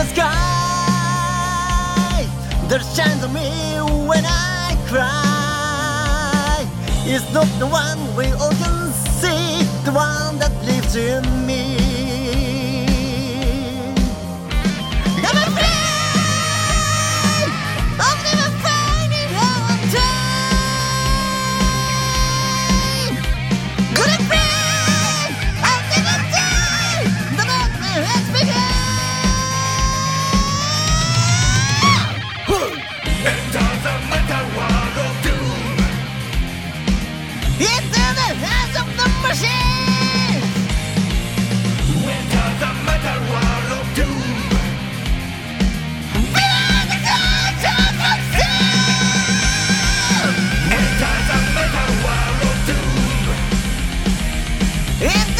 sky that shines on me when I cry. It's not the one we all can see, the one that lives in me. I'm afraid of never finding out on time. But I'm afraid I'll never die. The nightmare has begun. Enter the metal world of doom. It's in the hands of the machine. Enter the metal world of doom. Beyond the touch of the sun. Enter the metal world of doom. Into